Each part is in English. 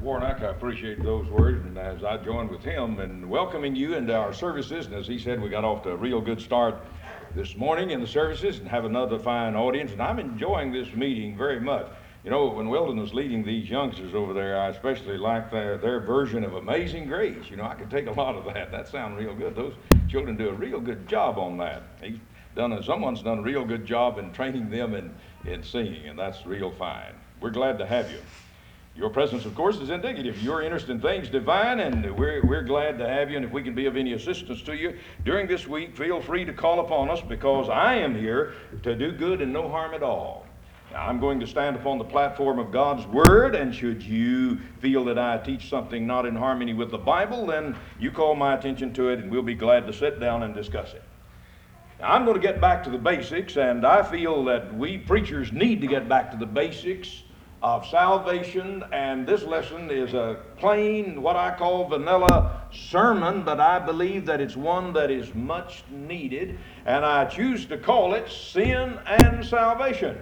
Warnock, I appreciate those words, and as I join with him in welcoming you into our services, and as he said, we got off to a real good start this morning in the services and have another fine audience, and I'm enjoying this meeting very much. You know, when Weldon was leading these youngsters over there, I especially liked their version of Amazing Grace. You know, I could take a lot of that. That sounded real good. Those children do a real good job on that. Someone's done a real good job in training them in singing, and that's real fine. We're glad to have you. Your presence, of course, is indicative of your interest in things divine, and we're glad to have you. And if we can be of any assistance to you during this week, feel free to call upon us, because I am here to do good and no harm at all. Now, I'm going to stand upon the platform of God's Word, and should you feel that I teach something not in harmony with the Bible, then you call my attention to it, and we'll be glad to sit down and discuss it. Now, I'm going to get back to the basics, and I feel that we preachers need to get back to the basics of salvation, and this lesson is a plain, what I call vanilla sermon, but I believe that it's one that is much needed, and I choose to call it Sin and Salvation.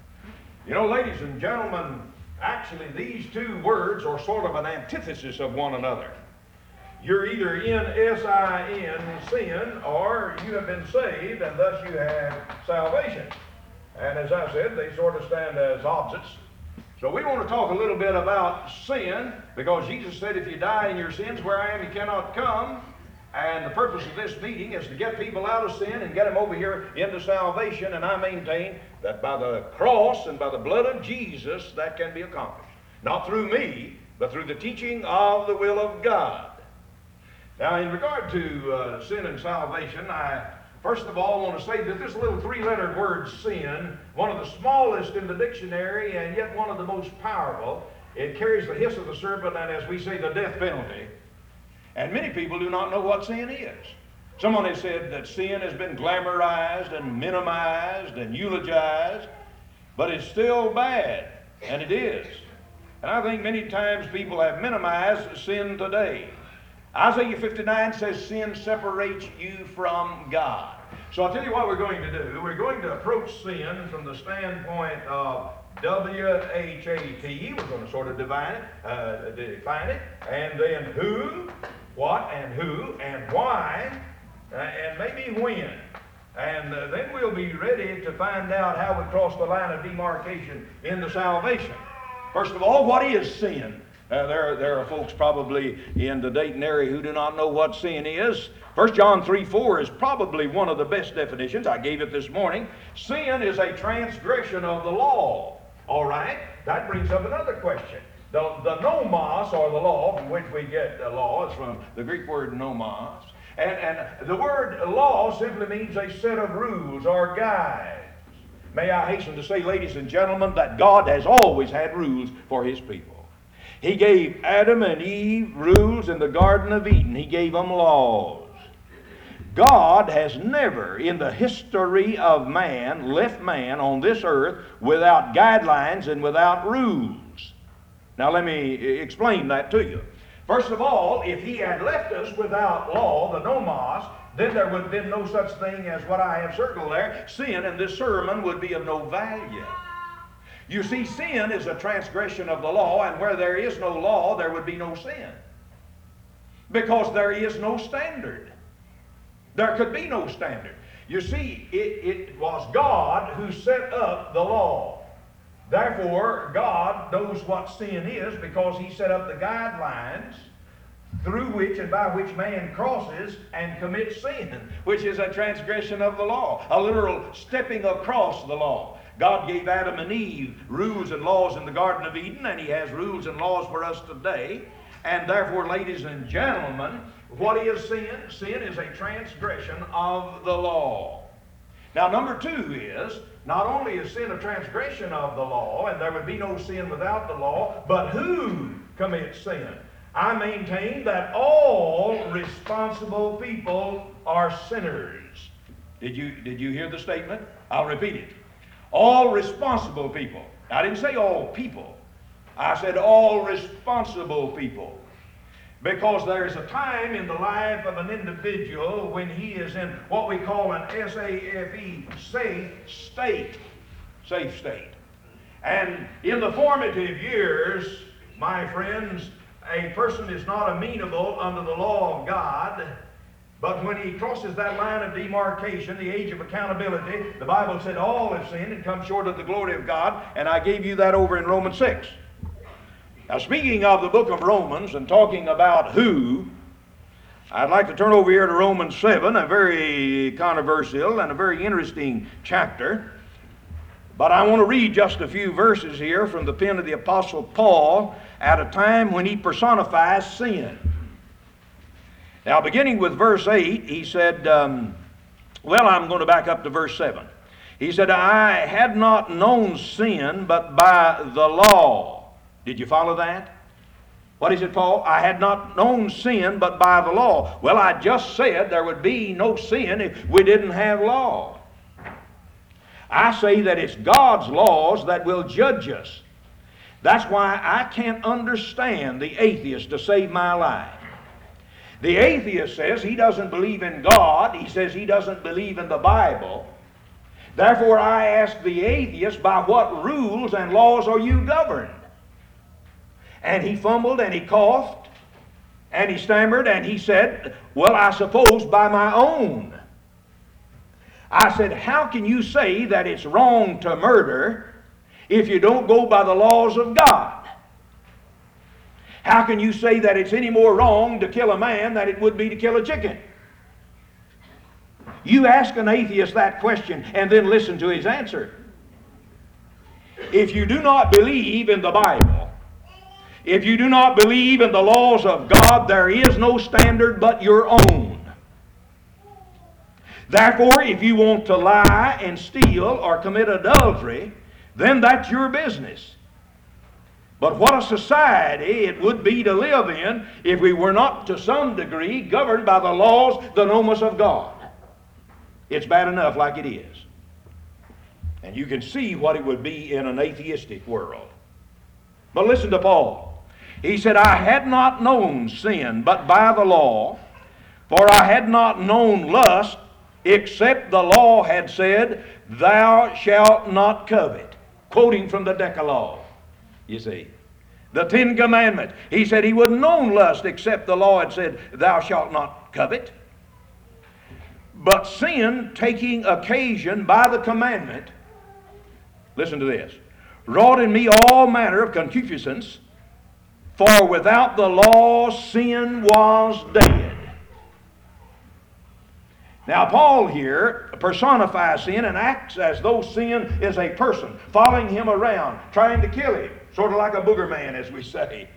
You know, ladies and gentlemen, actually these two words are sort of an antithesis of one another. You're either in S-I-N, sin, or you have been saved, and thus you have salvation. And as I said, they sort of stand as opposites. So we want to talk a little bit about sin, because Jesus said, if you die in your sins, where I am you cannot come. And the purpose of this meeting is to get people out of sin and get them over here into salvation. And I maintain that by the cross and by the blood of Jesus, that can be accomplished. Not through me, but through the teaching of the will of God. Now, in regard to sin and salvation, I first of all want to say that this little three-lettered word, sin, one of the smallest in the dictionary and yet one of the most powerful, it carries the hiss of the serpent and, as we say, the death penalty. And many people do not know what sin is. Someone has said that sin has been glamorized and minimized and eulogized, but it's still bad, and it is. And I think many times people have minimized sin today. Isaiah 59 says sin separates you from God. So I'll tell you what we're going to do. We're going to approach sin from the standpoint of W-H-A-T. We're going to sort of define it, and then who, what, and who, and why, and maybe when. And then we'll be ready to find out how we cross the line of demarcation into salvation. First of all, what is sin? There are folks probably in the Dayton area who do not know what sin is. 1 John 3:4 is probably one of the best definitions. I gave it this morning. Sin is a transgression of the law. All right? That brings up another question. The nomos, or the law, from which we get the law, is from the Greek word nomos. And the word law simply means a set of rules or guides. May I hasten to say, ladies and gentlemen, that God has always had rules for His people. He gave Adam and Eve rules in the Garden of Eden. He gave them laws. God has never in the history of man left man on this earth without guidelines and without rules. Now let me explain that to you. First of all, if He had left us without law, the nomos, then there would have been no such thing as what I have circled there. Sin, and this sermon would be of no value. You see, sin is a transgression of the law, and where there is no law, there would be no sin. Because there is no standard. There could be no standard. You see, it was God who set up the law. Therefore, God knows what sin is, because He set up the guidelines through which and by which man crosses and commits sin, which is a transgression of the law, a literal stepping across the law. God gave Adam and Eve rules and laws in the Garden of Eden, and He has rules and laws for us today. And therefore, ladies and gentlemen, what is sin? Sin is a transgression of the law. Now, number two is, not only is sin a transgression of the law, and there would be no sin without the law, but who commits sin? I maintain that all responsible people are sinners. Did you hear the statement? I'll repeat it. All responsible people. I didn't say all people. I said all responsible people. Because there's a time in the life of an individual when he is in what we call an S-A-F-E, safe state. Safe state. And in the formative years, my friends, a person is not amenable under the law of God, but when he crosses that line of demarcation, the age of accountability, the Bible said all have sinned and come short of the glory of God, and I gave you that over in Romans 6. Now, speaking of the book of Romans and talking about who, I'd like to turn over here to Romans 7, a very controversial and a very interesting chapter. But I want to read just a few verses here from the pen of the Apostle Paul at a time when he personifies sin. Now, beginning with verse 8, he said, I'm going to back up to verse 7. He said, I had not known sin but by the law. Did you follow that? What is it, Paul? I had not known sin but by the law. Well, I just said there would be no sin if we didn't have law. I say that it's God's laws that will judge us. That's why I can't understand the atheist to save my life. The atheist says he doesn't believe in God. He says he doesn't believe in the Bible. Therefore, I ask the atheist, by what rules and laws are you governed? And he fumbled and he coughed and he stammered and he said, well, I suppose by my own. I said, how can you say that it's wrong to murder if you don't go by the laws of God? How can you say that it's any more wrong to kill a man than it would be to kill a chicken? You ask an atheist that question and then listen to his answer. If you do not believe in the Bible, if you do not believe in the laws of God, there is no standard but your own. Therefore, if you want to lie and steal or commit adultery, then that's your business. But what a society it would be to live in if we were not to some degree governed by the laws, the nomos of God. It's bad enough like it is. And you can see what it would be in an atheistic world. But listen to Paul. He said, I had not known sin but by the law, for I had not known lust, except the law had said, thou shalt not covet. Quoting from the Decalogue, you see. The Ten Commandments. He said he wouldn't known lust except the law had said, thou shalt not covet. But sin, taking occasion by the commandment, listen to this, wrought in me all manner of concupiscence, for without the law sin was dead. Now, Paul here personifies sin and acts as though sin is a person following him around, trying to kill him, sort of like a booger man, as we say.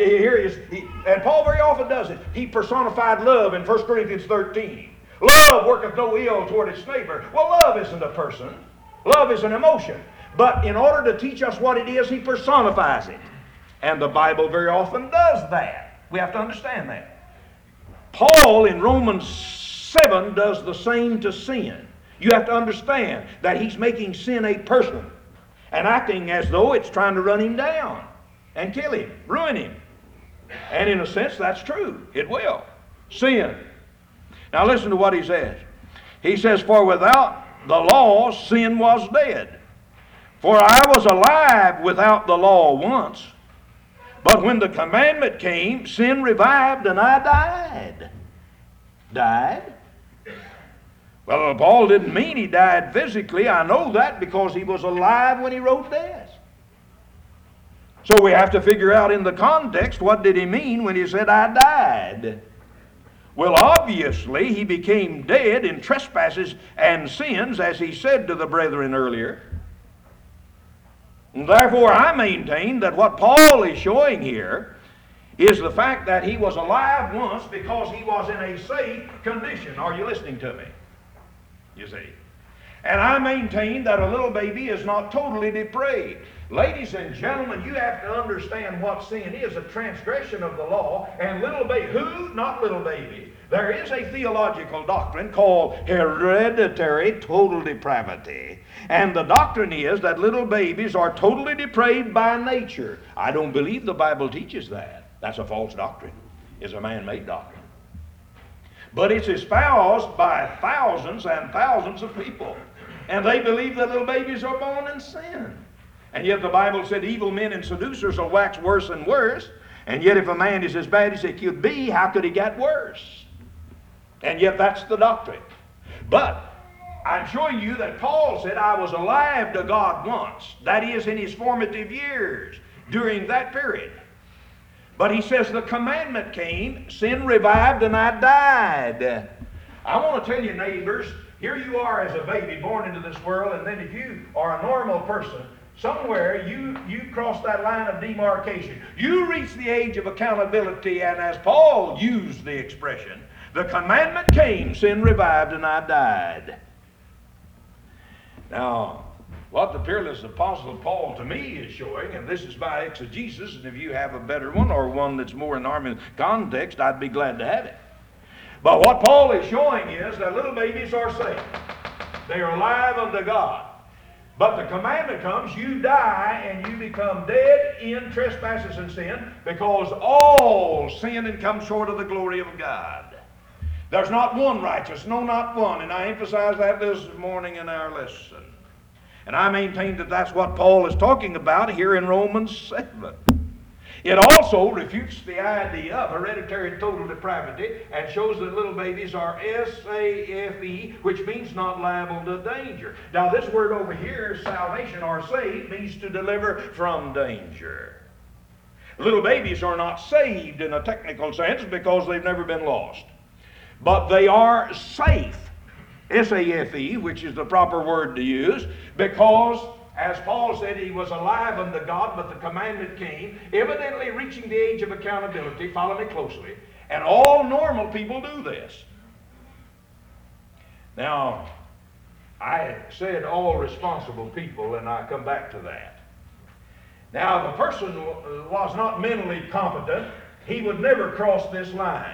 And Paul very often does it. He personified love in 1 Corinthians 13. Love worketh no ill toward its neighbor. Well, love isn't a person. Love is an emotion. But in order to teach us what it is, he personifies it. And the Bible very often does that. We have to understand that. Paul in Romans 7 does the same to sin. You have to understand that he's making sin a person and acting as though it's trying to run him down and kill him, ruin him. And in a sense, that's true. It will. Sin. Now listen to what he says. He says, for without the law, sin was dead. For I was alive without the law once. But when the commandment came, sin revived and I died. Died? Well, Paul didn't mean he died physically. I know that because he was alive when he wrote this. So we have to figure out in the context, what did he mean when he said, I died? Well, obviously, he became dead in trespasses and sins, as he said to the brethren earlier. And therefore, I maintain that what Paul is showing here is the fact that he was alive once because he was in a safe condition. Are you listening to me? You see. And I maintain that a little baby is not totally depraved. Ladies and gentlemen, you have to understand what sin is, a transgression of the law. And little baby, who? Not little baby. There is a theological doctrine called hereditary total depravity. And the doctrine is that little babies are totally depraved by nature. I don't believe the Bible teaches that. That's a false doctrine. It's a man-made doctrine. But it's espoused by thousands and thousands of people. And they believe that little babies are born in sin. And yet the Bible said evil men and seducers will wax worse and worse. And yet if a man is as bad as he could be, how could he get worse? And yet that's the doctrine. But I'm showing you that Paul said, I was alive to God once. That is, in his formative years, during that period. But he says the commandment came, sin revived, and I died. I want to tell you, neighbors, here you are as a baby born into this world, and then if you are a normal person, somewhere you cross that line of demarcation. You reach the age of accountability, and as Paul used the expression, the commandment came, sin revived, and I died. Now, what the peerless apostle Paul to me is showing, and this is my exegesis, and if you have a better one or one that's more in harmony with context, I'd be glad to have it. But what Paul is showing is that little babies are saved. They are alive unto God. But the commandment comes, you die and you become dead in trespasses and sin, because all sin and come short of the glory of God. There's not one righteous, no, not one. And I emphasize that this morning in our lesson. And I maintain that that's what Paul is talking about here in Romans 7. It also refutes the idea of hereditary total depravity and shows that little babies are S-A-F-E, which means not liable to danger. Now this word over here, salvation or saved, means to deliver from danger. Little babies are not saved in a technical sense because they've never been lost. But they are safe, S-A-F-E, which is the proper word to use, because as Paul said, he was alive unto God, but the commandment came, evidently reaching the age of accountability. Follow me closely. And all normal people do this. Now, I said all responsible people, and I come back to that. Now, if a person was not mentally competent, he would never cross this line.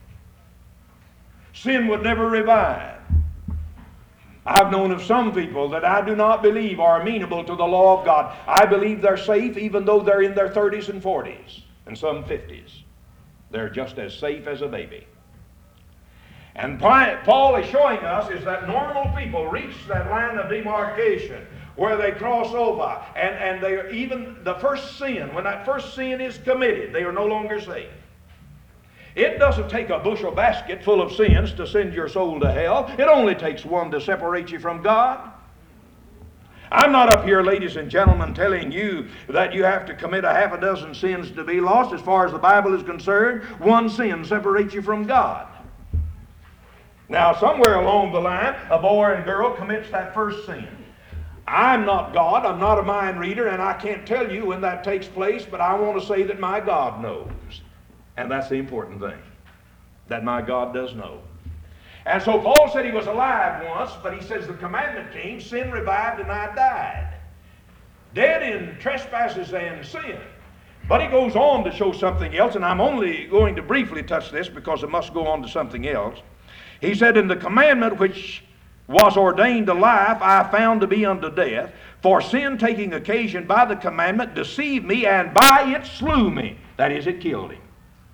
Sin would never revive. I've known of some people that I do not believe are amenable to the law of God. I believe they're safe even though they're in their 30s and 40s and some 50s. They're just as safe as a baby. And Paul is showing us is that normal people reach that line of demarcation where they cross over, and they are even the first sin, when that first sin is committed, they are no longer safe. It doesn't take a bushel basket full of sins to send your soul to hell. It only takes one to separate you from God. I'm not up here, ladies and gentlemen, telling you that you have to commit a half a dozen sins to be lost. As far as the Bible is concerned, one sin separates you from God. Now, somewhere along the line, a boy and girl commits that first sin. I'm not God, I'm not a mind reader, and I can't tell you when that takes place, but I want to say that my God knows. And that's the important thing, that my God does know. And so Paul said he was alive once, but he says the commandment came, sin revived, and I died. Dead in trespasses and sin. But he goes on to show something else, and I'm only going to briefly touch this because it must go on to something else. He said, in the commandment which was ordained to life, I found to be unto death. For sin taking occasion by the commandment deceived me, and by it slew me. That is, it killed him.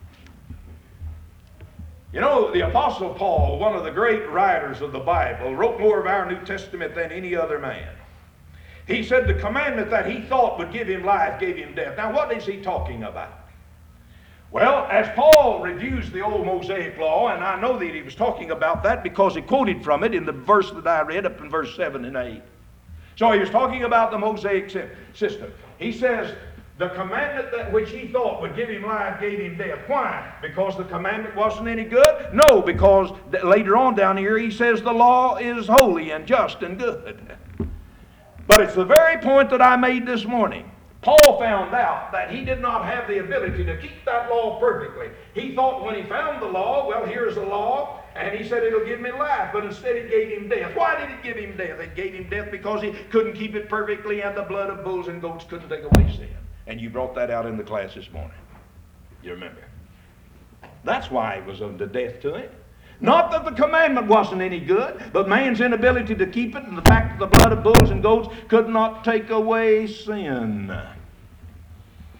You know, the Apostle Paul, one of the great writers of the Bible, wrote more of our New Testament than any other man. He said the commandment that he thought would give him life gave him death. Now, what is he talking about? Well, as Paul reviews the old Mosaic law, and I know that he was talking about that because he quoted from it in the verse that I read up in verse 7 and 8. So he was talking about the Mosaic system. He says, the commandment that which he thought would give him life gave him death. Why? Because the commandment wasn't any good? No, because later on down here he says the law is holy and just and good. But it's the very point that I made this morning. Paul found out that he did not have the ability to keep that law perfectly. He thought when he found the law, well, here's the law, and he said it'll give me life, but instead it gave him death. Why did it give him death? It gave him death because he couldn't keep it perfectly, and the blood of bulls and goats couldn't take away sin. And you brought that out in the class this morning. You remember. That's why it was unto death to him. Not that the commandment wasn't any good, but man's inability to keep it and the fact that the blood of bulls and goats could not take away sin.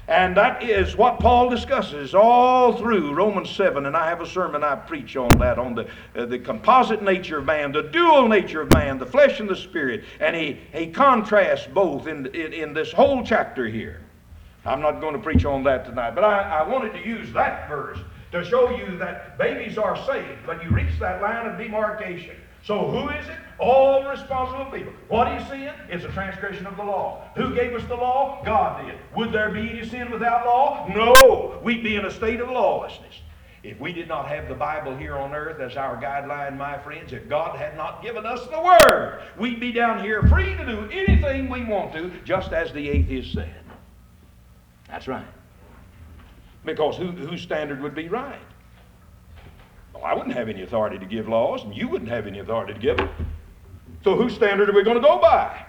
And that is what Paul discusses all through Romans 7, and I have a sermon I preach on that, on the composite nature of man, the dual nature of man, the flesh and the spirit. And he contrasts both in this whole chapter here. I'm not going to preach on that tonight, but I wanted to use that verse to show you that babies are saved, but you reach that line of demarcation. So who is it? All responsible people. What is sin? It's a transgression of the law. Who gave us the law? God did. Would there be any sin without law? No. We'd be in a state of lawlessness. If we did not have the Bible here on earth as our guideline, my friends, if God had not given us the Word, we'd be down here free to do anything we want to, just as the atheist said. That's right. Because whose standard would be right? Well, I wouldn't have any authority to give laws, and you wouldn't have any authority to give them. So whose standard are we going to go by?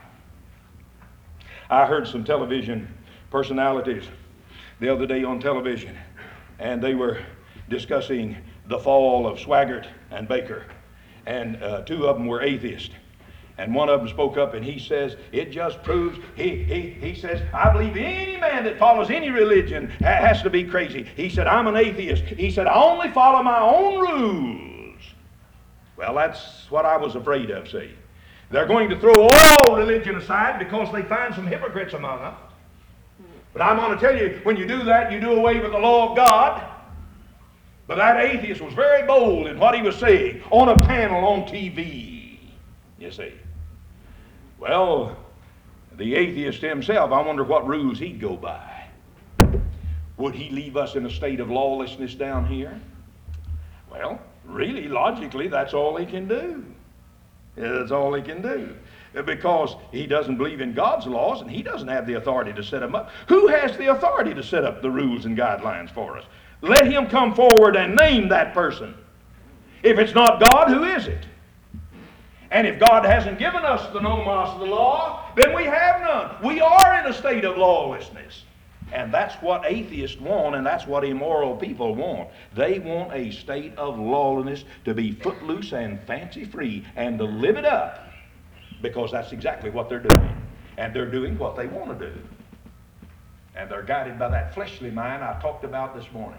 I heard some television personalities the other day on television, and they were discussing the fall of Swaggart and Baker. And two of them were atheists. And one of them spoke up and he says, it just proves, he says, I believe any man that follows any religion has to be crazy. He said, I'm an atheist. He said, I only follow my own rules. Well, that's what I was afraid of, see. They're going to throw all religion aside because they find some hypocrites among them. But I'm going to tell you, when you do that, you do away with the law of God. But that atheist was very bold in what he was saying on a panel on TV, you see. Well, the atheist himself, I wonder what rules he'd go by. Would he leave us in a state of lawlessness down here? Well, really, logically, that's all he can do. That's all he can do. Because he doesn't believe in God's laws and he doesn't have the authority to set them up. Who has the authority to set up the rules and guidelines for us? Let him come forward and name that person. If it's not God, who is it? And if God hasn't given us the nomos of the law, then we have none. We are in a state of lawlessness. And that's what atheists want, and that's what immoral people want. They want a state of lawlessness, to be footloose and fancy-free, and to live it up, because that's exactly what they're doing. And they're doing what they want to do. And they're guided by that fleshly mind I talked about this morning.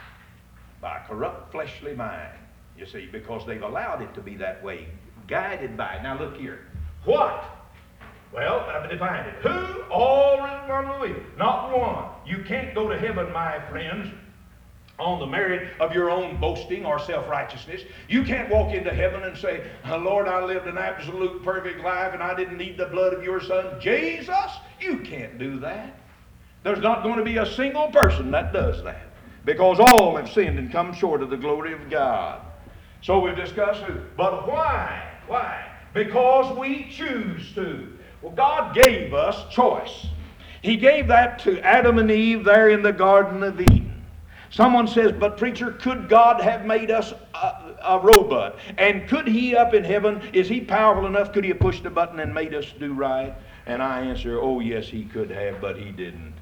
By a corrupt fleshly mind, you see, because they've allowed it to be that way. Guided by it. Now look here. What? Well, I've defined it. Who? All responsible. Not one. You can't go to heaven, my friends, on the merit of your own boasting or self-righteousness. You can't walk into heaven and say, Lord, I lived an absolute perfect life and I didn't need the blood of your son, Jesus. You can't do that. There's not going to be a single person that does that, because all have sinned and come short of the glory of God. So we've discussed who. But why? Why? Because we choose to. Well, God gave us choice. He gave that to Adam and Eve there in the Garden of Eden. Someone says, but preacher, could God have made us a robot? And could he up in heaven, is he powerful enough, could he have pushed a button and made us do right? And I answer, oh yes, he could have, but he didn't.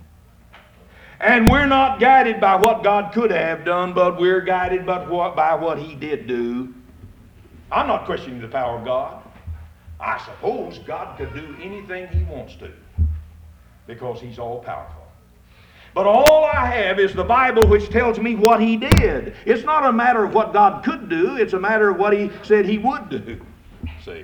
And we're not guided by what God could have done, but we're guided by what he did do. I'm not questioning the power of God. I suppose God could do anything he wants to, because he's all powerful. But all I have is the Bible, which tells me what he did. It's not a matter of what God could do. It's a matter of what he said he would do. See?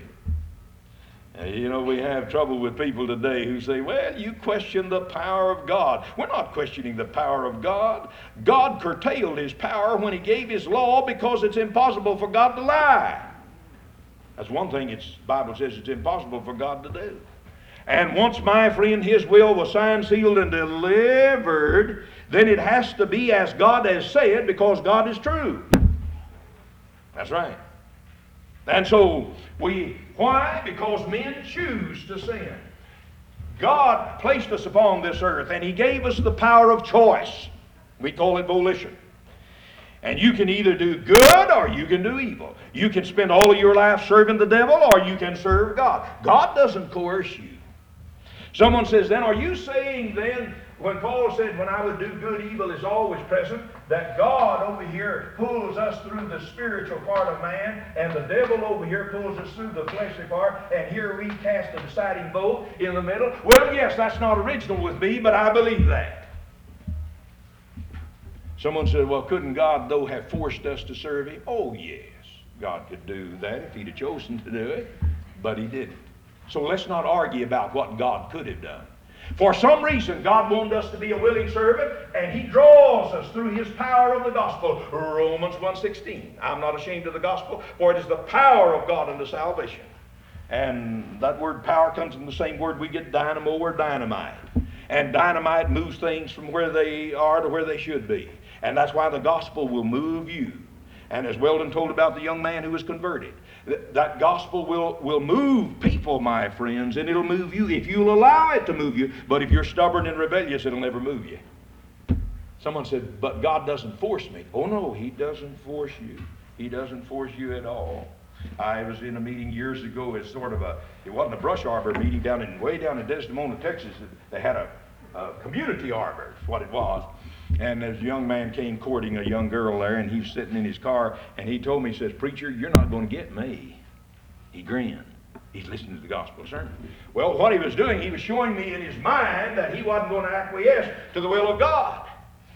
You know, we have trouble with people today who say, well, you question the power of God. We're not questioning the power of God. God curtailed his power when he gave his law, because it's impossible for God to lie. That's one thing the Bible says it's impossible for God to do. And once, my friend, his will was signed, sealed, and delivered, then it has to be as God has said, because God is true. That's right. And so why? Because men choose to sin. God placed us upon this earth, and he gave us the power of choice. We call it volition. And you can either do good or you can do evil. You can spend all of your life serving the devil, or you can serve God. God doesn't coerce you. Someone says, then are you saying then, when Paul said, when I would do good, evil is always present, that God over here pulls us through the spiritual part of man, and the devil over here pulls us through the fleshly part, and here we cast a deciding vote in the middle? Well, yes, that's not original with me, but I believe that. Someone said, well, couldn't God, though, have forced us to serve him? Oh, yes. God could do that if he'd have chosen to do it, but he didn't. So let's not argue about what God could have done. For some reason, God wanted us to be a willing servant, and he draws us through his power of the gospel. Romans 1:16. I'm not ashamed of the gospel, for it is the power of God unto salvation. And that word power comes from the same word we get dynamo or dynamite. And dynamite moves things from where they are to where they should be. And that's why the gospel will move you. And as Weldon told about the young man who was converted, that gospel will move people, my friends, and it'll move you if you'll allow it to move you. But if you're stubborn and rebellious, it'll never move you. Someone said, but God doesn't force me. Oh no, he doesn't force you. He doesn't force you at all. I was in a meeting years ago. It's sort of it wasn't a brush arbor meeting way down in Desdemona, Texas. They had a community arbor, is what it was. And this young man came courting a young girl there, and he was sitting in his car, and he told me, he says, preacher, you're not going to get me. He grinned. He's listening to the gospel sermon. Well, what he was doing, he was showing me in his mind that he wasn't going to acquiesce to the will of God.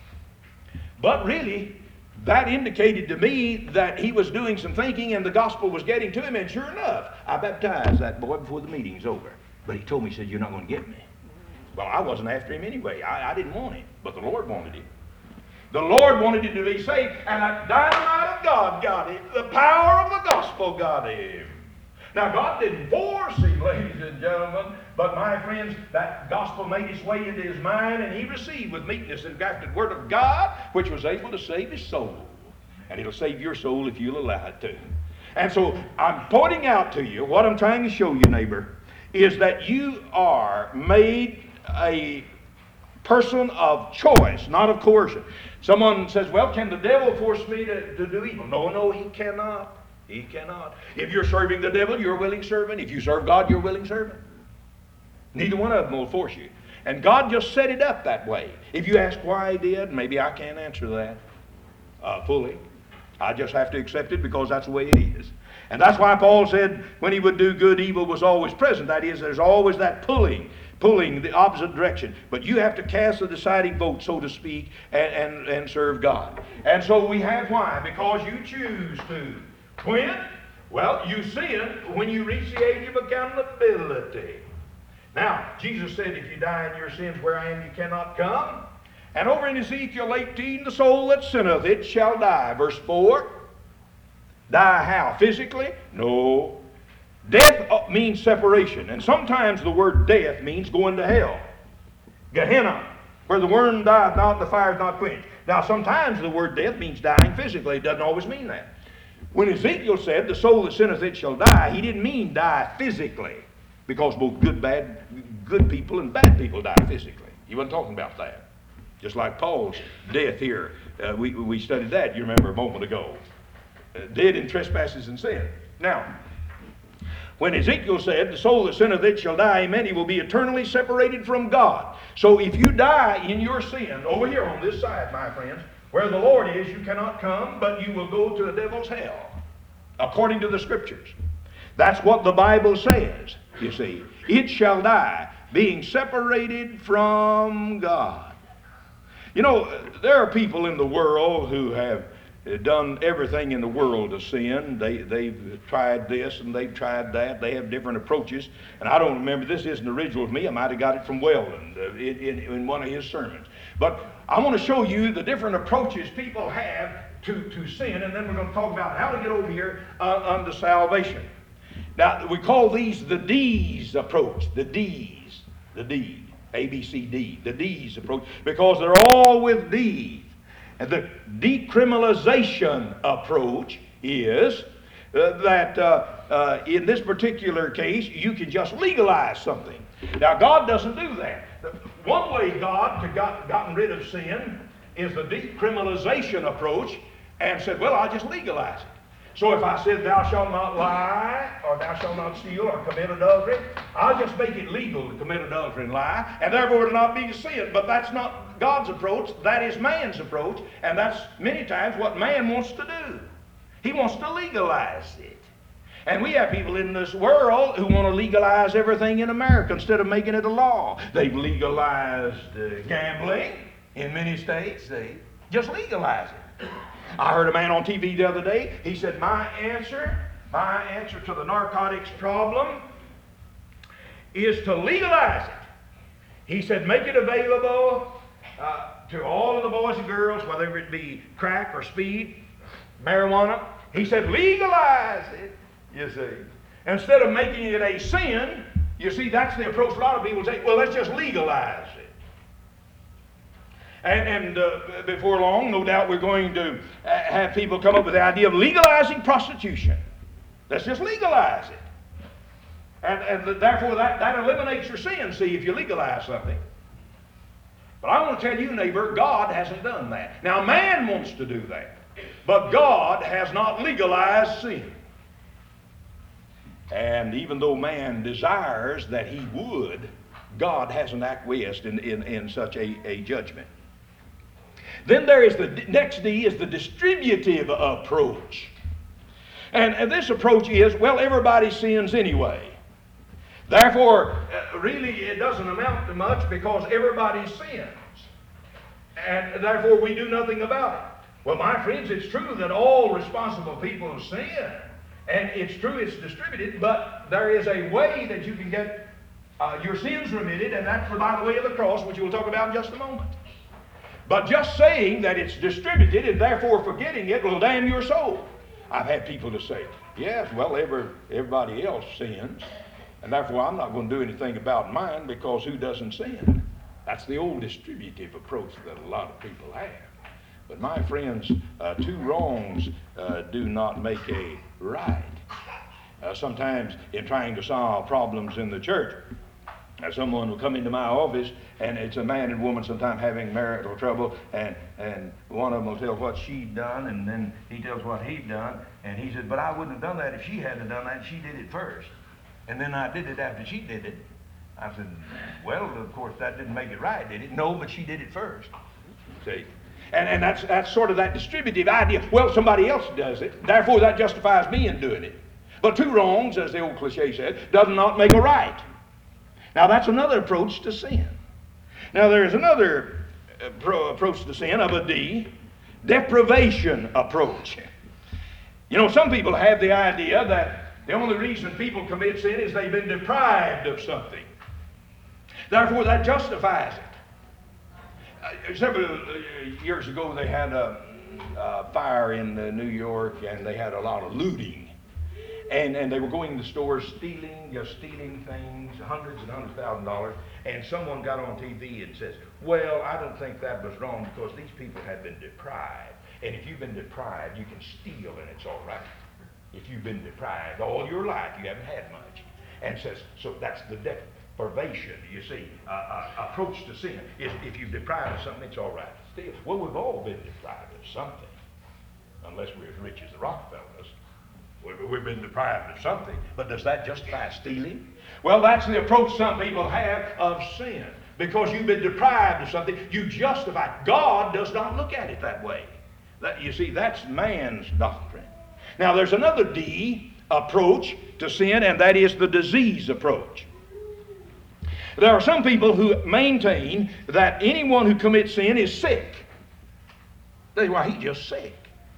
But really, that indicated to me that he was doing some thinking and the gospel was getting to him, and sure enough, I baptized that boy before the meeting's over. But he told me, he said, you're not going to get me. Well, I wasn't after him anyway. I didn't want him, but the Lord wanted him. The Lord wanted him to be saved, and that dynamite of God got him. The power of the gospel got him. Now, God didn't force him, ladies and gentlemen, but my friends, that gospel made its way into his mind, and he received with meekness the engrafted word of God, which was able to save his soul. And it'll save your soul if you'll allow it to. And so, I'm pointing out to you, what I'm trying to show you, neighbor, is that you are made a person of choice, not of coercion. Someone says, well, can the devil force me to do evil? No, he cannot. He cannot. If you're serving the devil, you're a willing servant. If you serve God, you're a willing servant. Neither one of them will force you. And God just set it up that way. If you ask why he did, maybe I can't answer that fully. I just have to accept it because that's the way it is. And that's why Paul said when he would do good, evil was always present. That is, there's always that pulling the opposite direction. But you have to cast the deciding vote, so to speak, and serve God. And so we have why? Because you choose to. When? Well, you sin when you reach the age of accountability. Now, Jesus said, if you die in your sins, where I am, you cannot come. And over in Ezekiel 18, the soul that sinneth, it shall die. Verse 4. Die how? Physically? No. Death means separation. And sometimes the word death means going to hell. Gehenna, where the worm dieth not, the fire is not quenched. Now, sometimes the word death means dying physically. It doesn't always mean that. When Ezekiel said, the soul that sinneth, it shall die, he didn't mean die physically. Because both good people and bad people die physically. He wasn't talking about that. Just like Paul's death here. We studied that, you remember, a moment ago. Dead in trespasses and sin. Now, when Ezekiel said, the soul that sinneth, it shall die, amen, he will be eternally separated from God. So if you die in your sin, over here on this side, my friends, where the Lord is, you cannot come, but you will go to the devil's hell, according to the Scriptures. That's what the Bible says, you see. It shall die, being separated from God. You know, there are people in the world who have done everything in the world to sin. They've tried this and they've tried that. They have different approaches. And I don't remember, this isn't original to me. I might have got it from Weldon in one of his sermons. But I want to show you the different approaches people have to sin, and then we're going to talk about how to get over here unto salvation. Now, we call these the D's approach. The D's. The D. A, B, C, D. The D's approach. Because they're all with D's. And the decriminalization approach is that in this particular case, you can just legalize something. Now, God doesn't do that. One way God has gotten rid of sin is the decriminalization approach and said, well, I'll just legalize it. So if I said, thou shalt not lie, or thou shalt not steal, or commit adultery, I'll just make it legal to commit adultery and lie, and therefore it'll not be a sin. But that's not God's approach. That is man's approach, and that's many times what man wants to do. He wants to legalize it. And we have people in this world who want to legalize everything in America instead of making it a law. They've legalized gambling in many states. Just legalize it. I heard a man on TV the other day. He said, my answer to the narcotics problem is to legalize it. He said, make it available to all of the boys and girls, whether it be crack or speed, marijuana. He said, legalize it, you see. Instead of making it a sin, you see, that's the approach a lot of people take. Well, let's just legalize it. And before long, no doubt, we're going to have people come up with the idea of legalizing prostitution. Let's just legalize it. And therefore, that eliminates your sin, see, if you legalize something. But I want to tell you, neighbor, God hasn't done that. Now, man wants to do that. But God has not legalized sin. And even though man desires that he would, God hasn't acquiesced in such a judgment. Then there is the next D is the distributive approach. And this approach is, well, everybody sins anyway. Therefore, really it doesn't amount to much because everybody sins. And therefore we do nothing about it. Well, my friends, it's true that all responsible people sin. And it's true it's distributed, but there is a way that you can get your sins remitted, and that's by the way of the cross, which we'll talk about in just a moment. But just saying that it's distributed and therefore forgetting it will damn your soul. I've had people to say, yes, well, everybody else sins, and therefore I'm not going to do anything about mine because who doesn't sin? That's the old distributive approach that a lot of people have. But my friends, two wrongs do not make a right. Sometimes in trying to solve problems in the church, someone will come into my office, and it's a man and woman sometimes having marital trouble, and one of them will tell what she'd done, and then he tells what he'd done, and he said, but I wouldn't have done that if she hadn't done that, she did it first. And then I did it after she did it. I said, well, of course, that didn't make it right, did it? No, but she did it first. See? And that's sort of that distributive idea. Well, somebody else does it, therefore that justifies me in doing it. But two wrongs, as the old cliche said, does not make a right. Now that's another approach to sin. Now there's another approach to sin of a D, deprivation approach. You know, some people have the idea that the only reason people commit sin is they've been deprived of something. Therefore that justifies it. Several years ago they had a fire in New York, and they had a lot of looting. And they were going to stores stealing things, hundreds and hundreds of $1,000s, and someone got on TV and says, well, I don't think that was wrong because these people had been deprived. And if you've been deprived, you can steal and it's all right. If you've been deprived all your life, you haven't had much. And says, so that's the deprivation, you see, approach to sin. If you're deprived of something, it's all right to steal. Well, we've all been deprived of something, unless we're as rich as the Rockefellers. We've been deprived of something, but does that justify stealing? Well, that's the approach some people have of sin. Because you've been deprived of something, you justify. God does not look at it that way. You see, that's man's doctrine. Now, there's another D approach to sin, and that is the disease approach. There are some people who maintain that anyone who commits sin is sick. They say, well, he's just sick.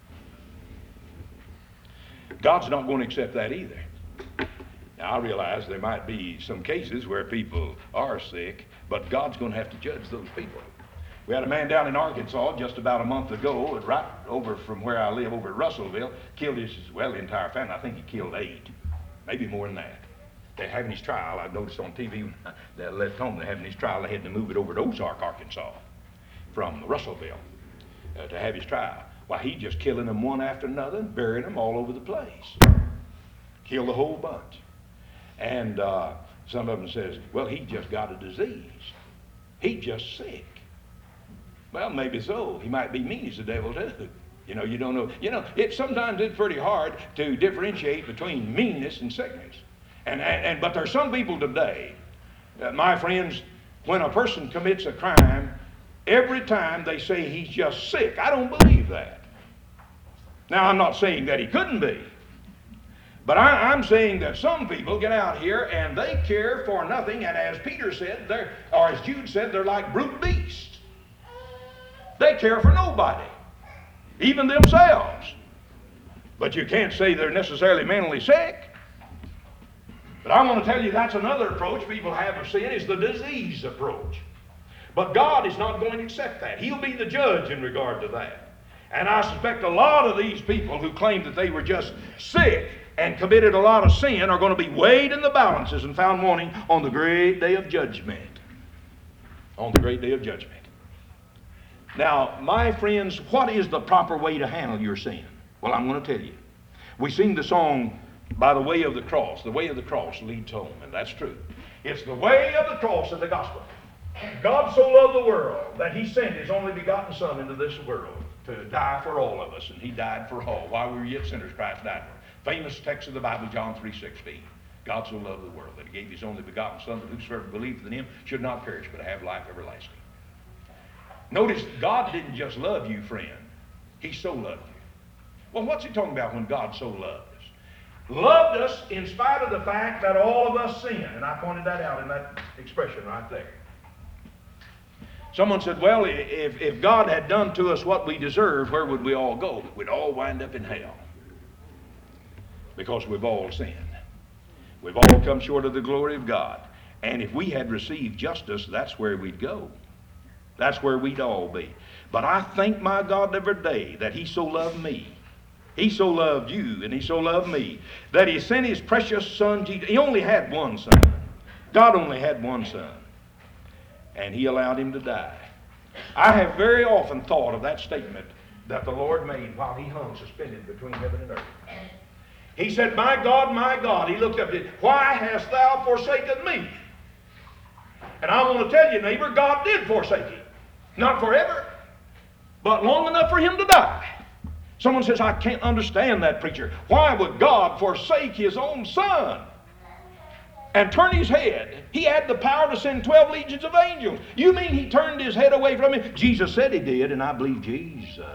God's not going to accept that either. Now, I realize there might be some cases where people are sick, but God's going to have to judge those people. We had a man down in Arkansas just about a month ago, right over from where I live, over at Russellville, killed his entire family. I think he killed 8, maybe more than that. They're having his trial. I noticed on TV when they left home, they're having his trial. They had to move it over to Ozark, Arkansas, from Russellville to have his trial. Why, he just killing them one after another and burying them all over the place. Killed a whole bunch. And some of them says, well, he just got a disease. He's just sick. Well, maybe so. He might be mean as the devil too. You know, you don't know. You know, sometimes it's pretty hard to differentiate between meanness and sickness. But there's some people today, my friends, when a person commits a crime, every time they say he's just sick. I don't believe that. Now, I'm not saying that he couldn't be. But I'm saying that some people get out here and they care for nothing. And as Peter said, or as Jude said, they're like brute beasts. They care for nobody, even themselves. But you can't say they're necessarily mentally sick. But I want to tell you that's another approach people have of sin, is the disease approach. But God is not going to accept that. He'll be the judge in regard to that. And I suspect a lot of these people who claim that they were just sick and committed a lot of sin are going to be weighed in the balances and found wanting on the great day of judgment. On the great day of judgment. Now, my friends, what is the proper way to handle your sin? Well, I'm going to tell you. We sing the song, by the way of the cross. The way of the cross leads home, and that's true. It's the way of the cross of the gospel. God so loved the world that he sent his only begotten Son into this world to die for all of us, and he died for all. While we were yet sinners, Christ died for us. Famous text of the Bible, John 3:16. God so loved the world that he gave his only begotten Son, that whosoever believeth in him should not perish, but have life everlasting. Notice, God didn't just love you, friend. He so loved you. Well, what's he talking about when God so loved us? Loved us in spite of the fact that all of us sin. And I pointed that out in that expression right there. Someone said, well, if God had done to us what we deserve, where would we all go? We'd all wind up in hell. Because we've all sinned. We've all come short of the glory of God. And if we had received justice, that's where we'd go. That's where we'd all be. But I thank my God every day that he so loved me. He so loved you, and he so loved me, that he sent his precious Son, Jesus. He only had one Son. God only had one Son. And he allowed him to die. I have very often thought of that statement that the Lord made while he hung suspended between heaven and earth. He said, my God, he looked up and said, why hast thou forsaken me? And I want to tell you, neighbor, God did forsake him. Not forever, but long enough for him to die. Someone says, I can't understand that, preacher. Why would God forsake his own Son and turn his head? He had the power to send 12 legions of angels. You mean he turned his head away from him? Jesus said he did, and I believe Jesus.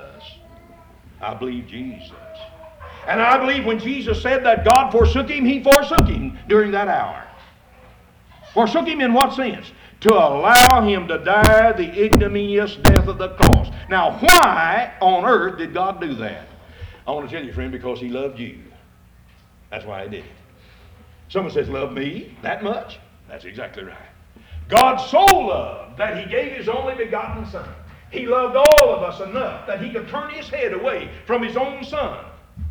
I believe Jesus. And I believe when Jesus said that God forsook him, he forsook him during that hour. Forsook him in what sense? To allow him to die the ignominious death of the cross. Now, why on earth did God do that? I want to tell you, friend, because he loved you. That's why he did it. Someone says, love me that much? That's exactly right. God so loved that he gave his only begotten Son. He loved all of us enough that he could turn his head away from his own Son.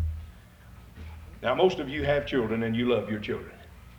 Now, most of you have children and you love your children.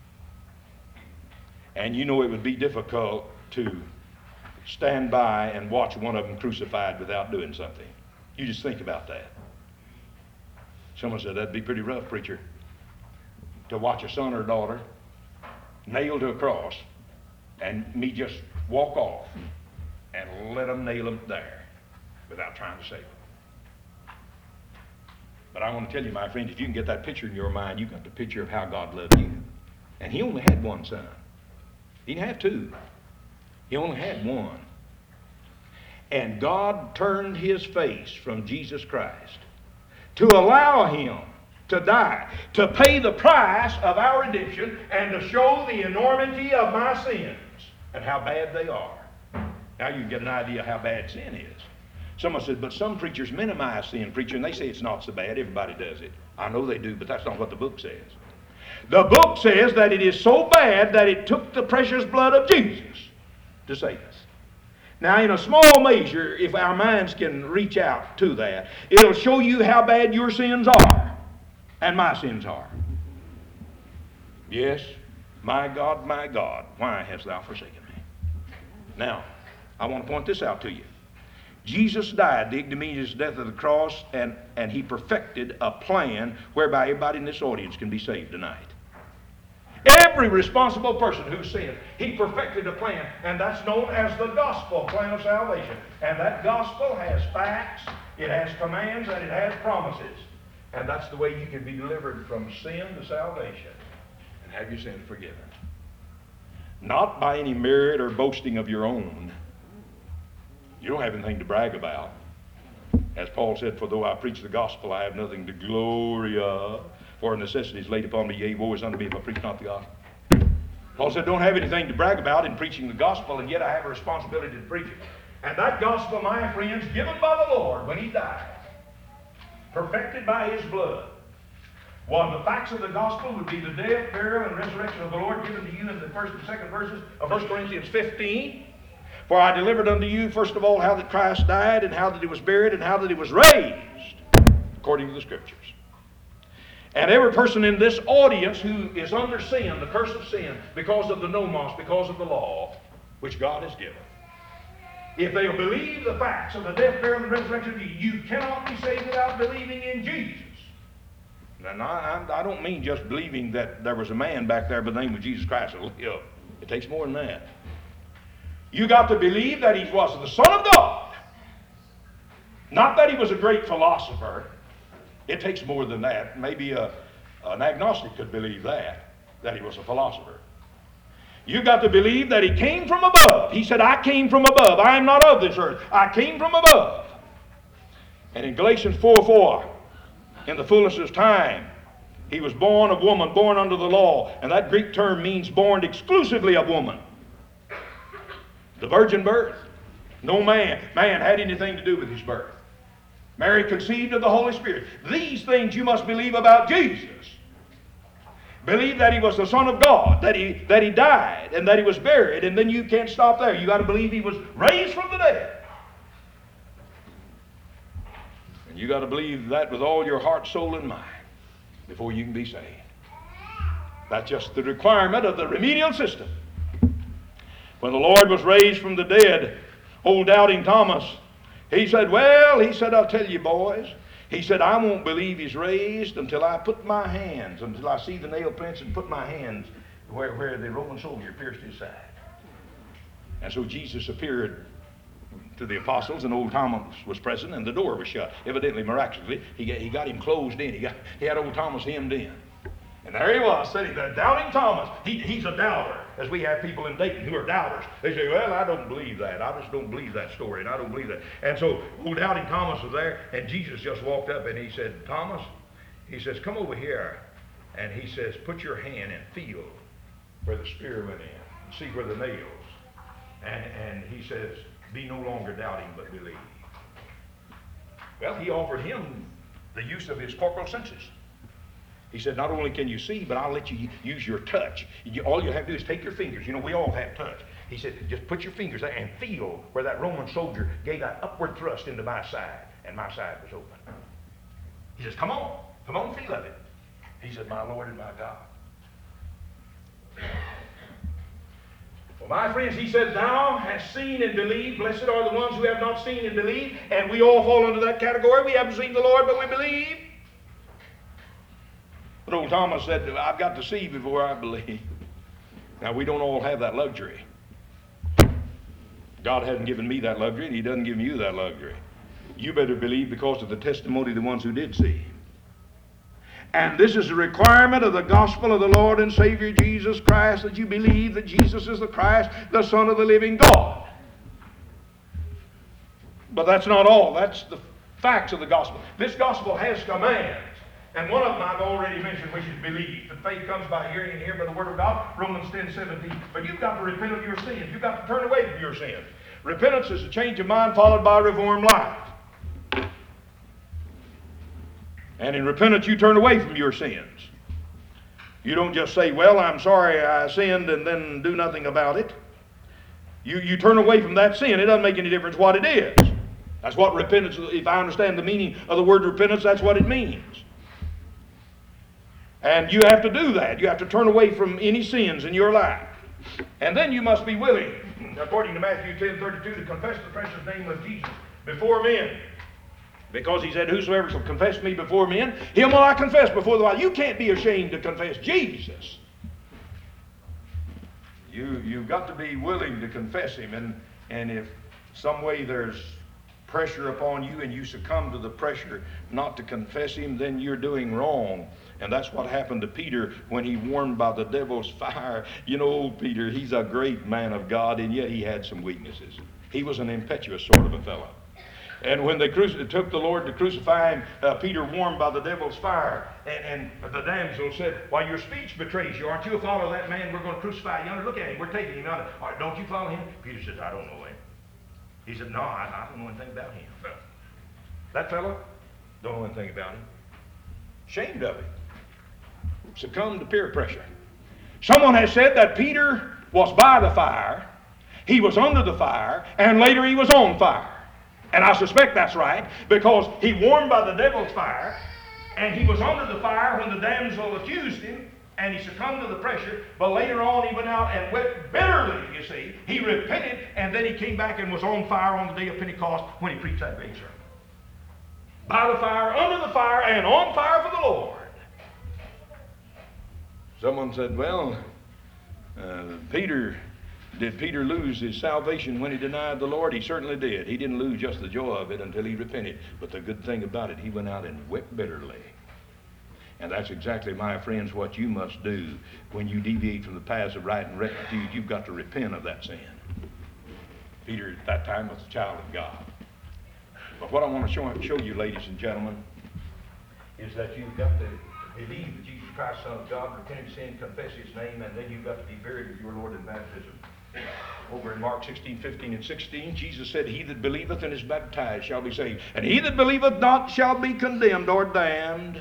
And you know it would be difficult to stand by and watch one of them crucified without doing something. You just think about that. Someone said, that'd be pretty rough, preacher, to watch a son or daughter nailed to a cross and me just walk off and let them nail them there without trying to save them. But I want to tell you, my friend, if you can get that picture in your mind, you've got the picture of how God loved you. And he only had one Son. He didn't have two. He only had one. And God turned his face from Jesus Christ to allow him to die, to pay the price of our redemption, and to show the enormity of my sins and how bad they are. Now you get an idea how bad sin is. Someone said, but some preachers minimize sin, preacher, and they say it's not so bad. Everybody does it. I know they do, but that's not what the book says. The book says that it is so bad that it took the precious blood of Jesus to save us. Now, in a small measure, if our minds can reach out to that, it'll show you how bad your sins are and my sins are. Yes, my God, why hast thou forsaken me? Now, I want to point this out to you. Jesus died the ignominious death of the cross, and he perfected a plan whereby everybody in this audience can be saved tonight. Every responsible person who sinned, he perfected a plan, and that's known as the gospel plan of salvation. And that gospel has facts, it has commands, and it has promises. And that's the way you can be delivered from sin to salvation and have your sins forgiven. Not by any merit or boasting of your own. You don't have anything to brag about. As Paul said, for though I preach the gospel, I have nothing to glory of. For necessity is laid upon me, yea, woe is unto me if I preach not the gospel. Paul said, don't have anything to brag about in preaching the gospel, and yet I have a responsibility to preach it. And that gospel, my friends, given by the Lord when he died, perfected by his blood, one of the facts of the gospel would be the death, burial, and resurrection of the Lord given to you in the first and second verses of 1 Corinthians 15. For I delivered unto you, first of all, how that Christ died, and how that he was buried, and how that he was raised, according to the Scriptures. And every person in this audience who is under sin, the curse of sin, because of the nomos, because of the law, which God has given, if they'll believe the facts of the death, burial, and resurrection of you cannot be saved without believing in Jesus. And I don't mean just believing that there was a man back there by the name of Jesus Christ that lived. It takes more than that. You got to believe that he was the Son of God. Not that he was a great philosopher. It takes more than that. Maybe an agnostic could believe that he was a philosopher. You got to believe that he came from above. He said, I came from above. I am not of this earth. I came from above. And in Galatians 4:4, in the fullness of time, he was born of woman, born under the law. And that Greek term means born exclusively of woman. The virgin birth. No man had anything to do with his birth. Mary conceived of the Holy Spirit. These things you must believe about Jesus. Believe that he was the Son of God, that he died, and that he was buried, and then you can't stop there. You got to believe he was raised from the dead. And you got to believe that with all your heart, soul, and mind before you can be saved. That's just the requirement of the remedial system. When the Lord was raised from the dead, old doubting Thomas, he said, I'll tell you boys. He said, I won't believe he's raised until I put my hands, until I see the nail prints and put my hands where the Roman soldier pierced his side. And so Jesus appeared to the apostles, and old Thomas was present, and the door was shut. Evidently, miraculously, he got him closed in. He had old Thomas hemmed in. And there he was, sitting there, doubting Thomas. He's a doubter, as we have people in Dayton who are doubters. They say, well, I don't believe that. I just don't believe that story, and I don't believe that. And so old doubting Thomas was there, and Jesus just walked up, and he said, Thomas, he says, come over here. And he says, put your hand and feel where the spear went in, and see where the nails. And he says, be no longer doubting, but believe. Well, he offered him the use of his corporal senses. He said, not only can you see, but I'll let you use your touch. All you have to do is take your fingers. You know, we all have touch. He said, just put your fingers there and feel where that Roman soldier gave that upward thrust into my side, and my side was open. He says, come on, feel of it. He said, my Lord and my God. Well, my friends, he said, thou hast seen and believed. Blessed are the ones who have not seen and believed. And we all fall into that category. We haven't seen the Lord, but we believe. But old Thomas said, I've got to see before I believe. Now, we don't all have that luxury. God hasn't given me that luxury, and he doesn't give you that luxury. You better believe because of the testimony of the ones who did see. And this is a requirement of the gospel of the Lord and Savior Jesus Christ, that you believe that Jesus is the Christ, the Son of the living God. But that's not all. That's the facts of the gospel. This gospel has commands. And one of them I've already mentioned, which is belief. That faith comes by hearing, and hearing by the word of God, Romans 10:17. But you've got to repent of your sins. You've got to turn away from your sins. Repentance is a change of mind followed by a reformed life. And in repentance, you turn away from your sins. You don't just say, well, I'm sorry I sinned, and then do nothing about it. You turn away from that sin. It doesn't make any difference what it is. That's what repentance, if I understand the meaning of the word repentance, that's what it means. And you have to do that. You have to turn away from any sins in your life. And then you must be willing, according to Matthew 10:32, to confess the precious name of Jesus before men. Because he said, whosoever shall confess me before men, him will I confess before the Father. You can't be ashamed to confess Jesus. You've got to be willing to confess him. And if some way there's pressure upon you and you succumb to the pressure not to confess him, then you're doing wrong. And that's what happened to Peter when he warmed by the devil's fire. You know, old Peter, he's a great man of God, and yet he had some weaknesses. He was an impetuous sort of a fellow. And when they took the Lord to crucify him, Peter warmed by the devil's fire. And the damsel said, why, your speech betrays you. Aren't you a follower of that man we're going to crucify yonder? Look at him. We're taking him out. All right, don't you follow him? Peter says, I don't know him. He said, no, I don't know anything about him. That fellow, don't know anything about him. Ashamed of it. Succumbed to peer pressure. Someone has said that Peter was by the fire, he was under the fire, and later he was on fire. And I suspect that's right, because he warmed by the devil's fire, and he was under the fire when the damsel accused him, and he succumbed to the pressure, but later on he went out and wept bitterly, you see. He repented, and then he came back and was on fire on the day of Pentecost when he preached that great sermon. By the fire, under the fire, and on fire for the Lord. Someone said, well, did Peter lose his salvation when he denied the Lord? He certainly did. He didn't lose just the joy of it until he repented. But the good thing about it, he went out and wept bitterly. And that's exactly, my friends, what you must do when you deviate from the paths of right and rectitude. You've got to repent of that sin. Peter at that time was a child of God. But what I want to show you, ladies and gentlemen, is that you've got to believe that Jesus Christ, Son of God, repent of sin, confess his name, and then you've got to be buried with your Lord in baptism. Over in Mark 16, 15, and 16, Jesus said, he that believeth and is baptized shall be saved, and he that believeth not shall be condemned or damned.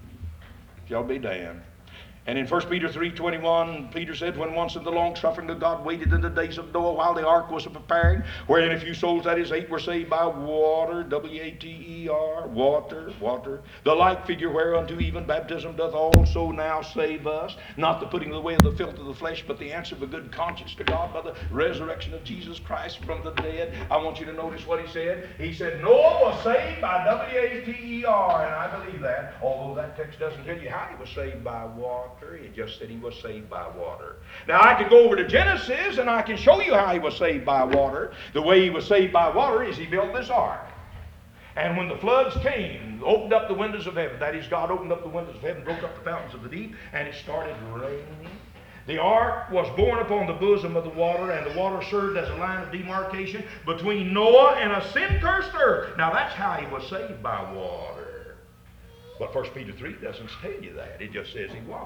Shall be damned. And in 1 Peter 3:21, Peter said, when once in the long suffering of God waited in the days of Noah while the ark was preparing, wherein a few souls, that is 8, were saved by water, W-A-T-E-R, water. The like figure whereunto even baptism doth also now save us, not the putting away of the filth of the flesh, but the answer of a good conscience to God by the resurrection of Jesus Christ from the dead. I want you to notice what he said. He said, Noah was saved by W-A-T-E-R, and I believe that, although that text doesn't tell you how he was saved by water. It just said he was saved by water. Now I can go over to Genesis and I can show you how he was saved by water. The way he was saved by water is he built this ark. And when the floods came, opened up the windows of heaven, that is, God opened up the windows of heaven, broke up the fountains of the deep, and it started raining. The ark was borne upon the bosom of the water, and the water served as a line of demarcation between Noah and a sin-cursed earth. Now that's how he was saved by water. But 1 Peter 3 doesn't tell you that. It just says he was.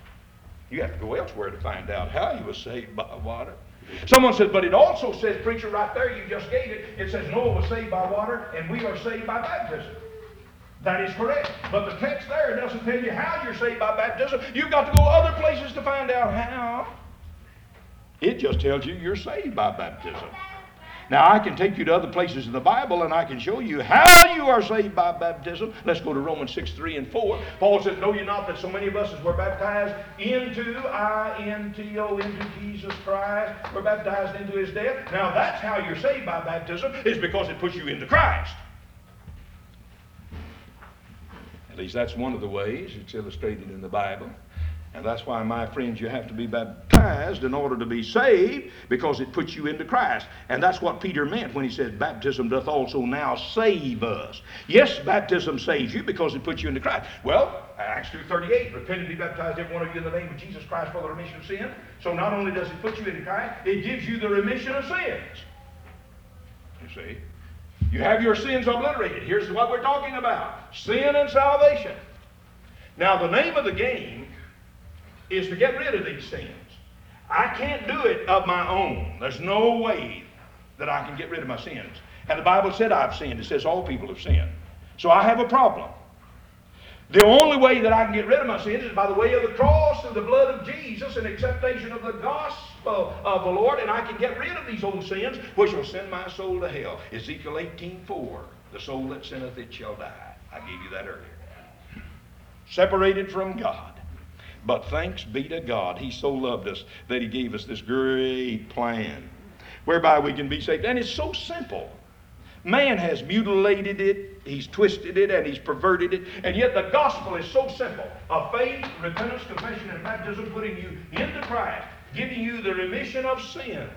You have to go elsewhere to find out how he was saved by water. Someone says, but it also says, preacher, right there, you just gave it. It says Noah was saved by water, and we are saved by baptism. That is correct. But the text there doesn't tell you how you're saved by baptism. You've got to go other places to find out how. It just tells you you're saved by baptism. Now, I can take you to other places in the Bible, and I can show you how you are saved by baptism. Let's go to Romans 6, 3, and 4. Paul says, know ye not that so many of us as were baptized into, I-N-T-O, into Jesus Christ, were baptized into his death? Now, that's how you're saved by baptism, is because it puts you into Christ. At least that's one of the ways it's illustrated in the Bible. And that's why, my friends, you have to be baptized in order to be saved, because it puts you into Christ. And that's what Peter meant when he said, baptism doth also now save us. Yes, baptism saves you because it puts you into Christ. Well, Acts 2:38, repent and be baptized, every one of you, in the name of Jesus Christ for the remission of sin. So not only does it put you into Christ, it gives you the remission of sins. You see? You have your sins obliterated. Here's what we're talking about. Sin and salvation. Now, the name of the game is to get rid of these sins. I can't do it of my own. There's no way that I can get rid of my sins. And the Bible said I've sinned. It says all people have sinned. So I have a problem. The only way that I can get rid of my sins is by the way of the cross and the blood of Jesus and acceptation of the gospel of the Lord, and I can get rid of these old sins which will send my soul to hell. Ezekiel 18:4, the soul that sinneth, it shall die. I gave you that earlier. Separated from God. But thanks be to God, he so loved us that he gave us this great plan whereby we can be saved. And it's so simple. Man has mutilated it, he's twisted it, and he's perverted it. And yet the gospel is so simple. Of faith, repentance, confession, and baptism, putting you into Christ, giving you the remission of sins.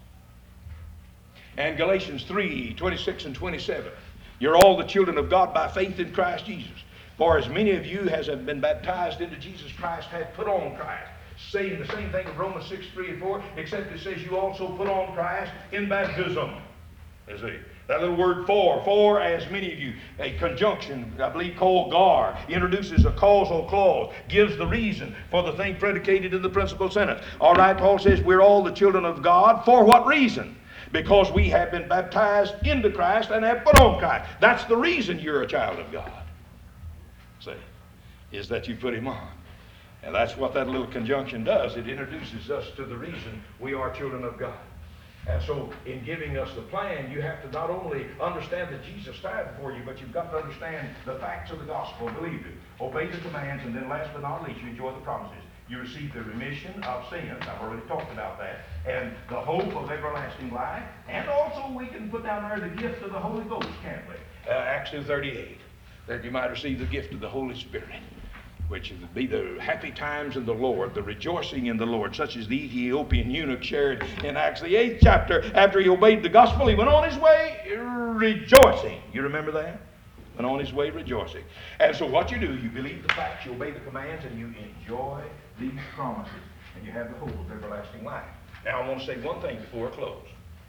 And Galatians 3:26 and 27. You're all the children of God by faith in Christ Jesus. For as many of you as have been baptized into Jesus Christ have put on Christ. Saying the same thing in Romans 6, 3, and 4, except it says you also put on Christ in baptism. You see, that little word for as many of you, a conjunction, I believe called gar, introduces a causal clause, gives the reason for the thing predicated in the principal sentence. All right, Paul says we're all the children of God. For what reason? Because we have been baptized into Christ and have put on Christ. That's the reason you're a child of God. See, is that you put him on. And that's what that little conjunction does. It introduces us to the reason we are children of God. And so in giving us the plan, you have to not only understand that Jesus died for you, but you've got to understand the facts of the gospel. Believe it. Obey the commands, and then last but not least, you enjoy the promises. You receive the remission of sins. I've already talked about that. And the hope of everlasting life. And also we can put down there the gift of the Holy Ghost, can't we? Acts 2:38. That you might receive the gift of the Holy Spirit, which would be the happy times in the Lord, the rejoicing in the Lord, such as the Ethiopian eunuch shared in Acts the 8th chapter. After he obeyed the gospel, he went on his way rejoicing. You remember that? Went on his way rejoicing. And so what you do, you believe the facts, you obey the commands, and you enjoy these promises, and you have the hope of everlasting life. Now I want to say one thing before I close.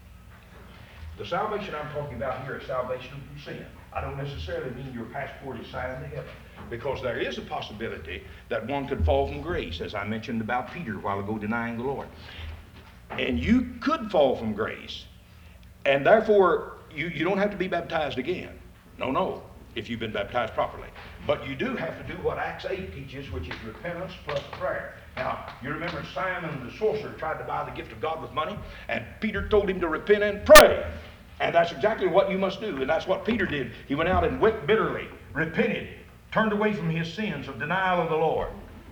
The salvation I'm talking about here is salvation from sin. I don't necessarily mean your passport is signed to heaven, because there is a possibility that one could fall from grace, as I mentioned about Peter a while ago denying the Lord. And you could fall from grace, and therefore you don't have to be baptized again. No, if you've been baptized properly. But you do have to do what Acts 8 teaches, which is repentance plus prayer. Now, you remember Simon the sorcerer tried to buy the gift of God with money, and Peter told him to repent and pray. And that's exactly what you must do, and that's what Peter did. He went out and wept bitterly, repented, turned away from his sins of denial of the Lord.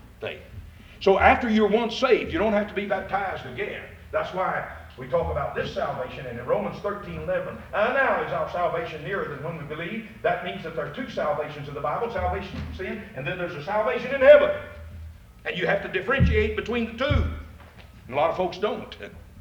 So after you're once saved, you don't have to be baptized again. That's why we talk about this salvation, and in Romans 13:11, and now is our salvation nearer than when we believe. That means that there are two salvations in the Bible, salvation from sin, and then there's a salvation in heaven. And you have to differentiate between the two. And a lot of folks don't.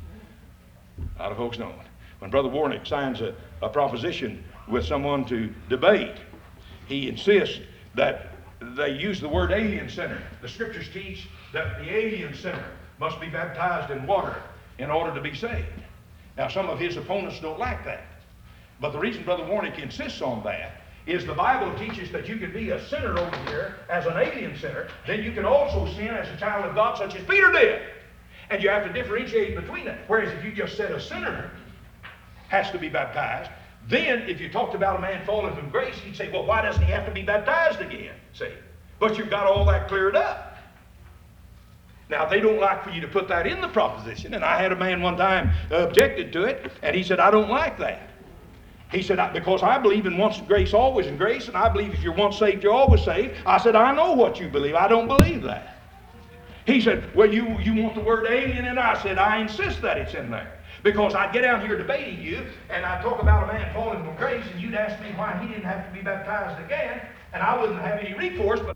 A lot of folks don't. When Brother Warnick signs a proposition with someone to debate, he insists that they use the word alien sinner. The scriptures teach that the alien sinner must be baptized in water in order to be saved. Now, some of his opponents don't like that. But the reason Brother Warnick insists on that is the Bible teaches that you can be a sinner over here as an alien sinner, then you can also sin as a child of God, such as Peter did. And you have to differentiate between that. Whereas if you just said a sinner has to be baptized, then if you talked about a man falling from grace, he'd say, well, why doesn't he have to be baptized again? See? But you've got all that cleared up. Now, they don't like for you to put that in the proposition, and I had a man one time objected to it, and he said, I don't like that. He said, because I believe in once in grace, always in grace, and I believe if you're once saved, you're always saved. I said, I know what you believe. I don't believe that. He said, well, you want the word alien? And I said, I insist that it's in there. Because I'd get out here debating you, and I'd talk about a man falling from grace, and you'd ask me why he didn't have to be baptized again, and I wouldn't have any recourse. But